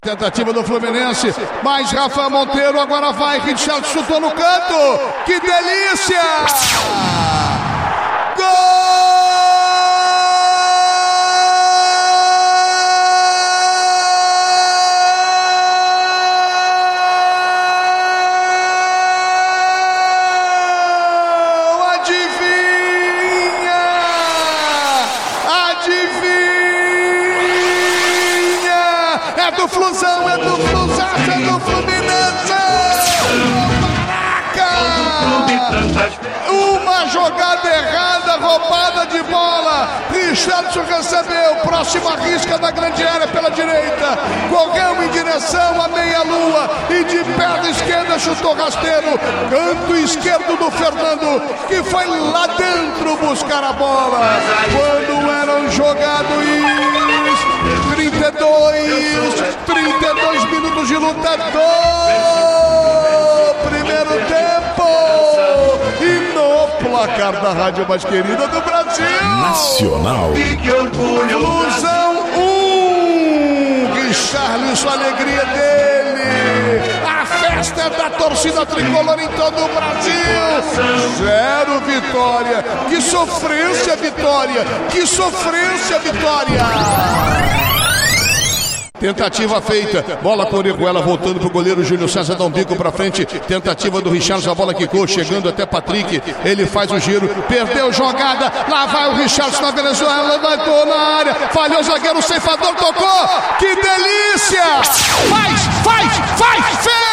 Tentativa do Fluminense, mais Rafa Monteiro, agora vai, Richard chutou no canto, que delícia! Gol! É do Flusão, é do Flusaço, é do Fluminense! Caraca! Uma jogada errada, roubada de bola. Richardson recebeu, próxima risca da grande área pela direita. Correu em direção à meia-lua e de perna esquerda chutou rasteiro. Canto esquerdo do Fernando, que foi lá dentro buscar a bola. Quando eram jogados 32 minutos de luta do primeiro tempo. E no placar da rádio mais querida do Brasil, Nacional. Flusão 1, Richarlison, a alegria dele. A festa da torcida tricolor em todo o Brasil. 0 Vitória. Que sofrência, Vitória. Que sofrência, Vitória. Tentativa feita, bola com o Orejuela voltando para o goleiro Júlio César, dá um bico para frente, tentativa do Richardson, a bola quicou, chegando até Patrick, ele faz o giro, perdeu jogada, lá vai o Richardson na Venezuela, levantou na área, falhou o zagueiro, ceifador, tocou, que delícia! Faz! Fez!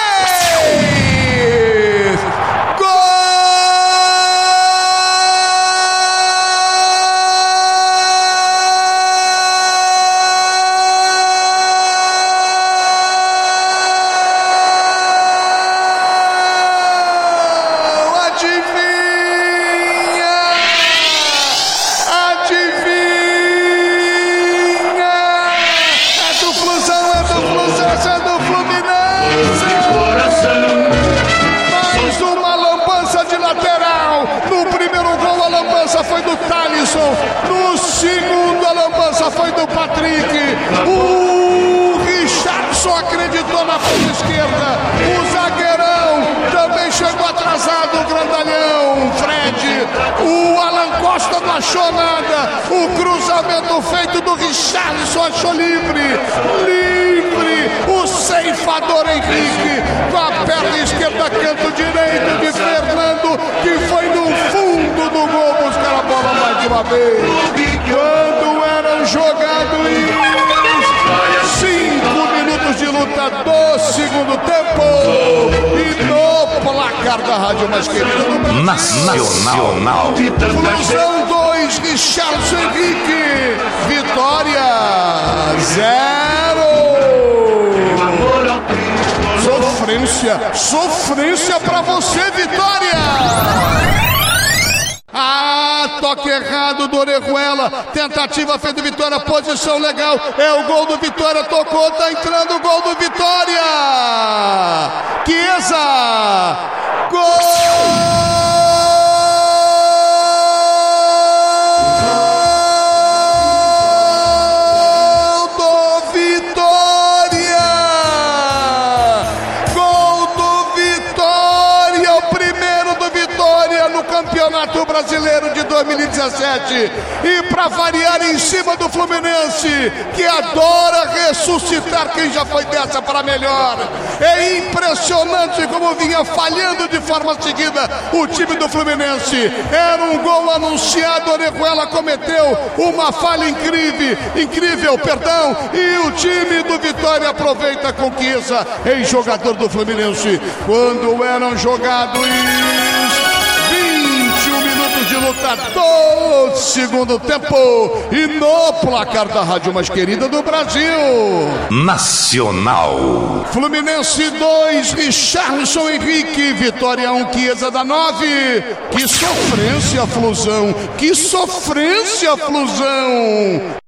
Mais uma lambança de lateral. No primeiro gol a lambança foi do Thalisson. No segundo a lambança foi do Patrick. O Richardson acreditou na ponta esquerda. O zagueirão também chegou atrasado. O grandalhão Fred. O Alan Costa não achou nada. O cruzamento feito do Richarlison achou livre. O ceifador Henrique, com a perna esquerda, canto direito de Fernando, que foi no fundo do gol buscar a bola mais uma vez. Quando eram jogados 5 minutos de luta do segundo tempo, e no placar da rádio mais querida do Brasil, Nacional. Flusão 2, Richardson Henrique, Vitória 0. Sofrência pra você, Vitória! Toque errado do Orejuela, tentativa feita de Vitória, posição legal, é o gol do Vitória, tocou, tá entrando o gol do Vitória! Chiesa! Gol! Campeonato Brasileiro de 2017 e para variar em cima do Fluminense, que adora ressuscitar quem já foi dessa para melhor. É impressionante como vinha falhando de forma seguida o time do Fluminense. Era um gol anunciado, Orejuela cometeu uma falha incrível, e o time do Vitória aproveita com Chiesa, ex-jogador do Fluminense. Quando eram jogados 21 minutos de luta do segundo tempo, e no placar da rádio mais querida do Brasil, Nacional. Fluminense 2, Richarlison Henrique, Vitória 1, Chiesa da 9. Que sofrência, Flusão! Que sofrência, Flusão!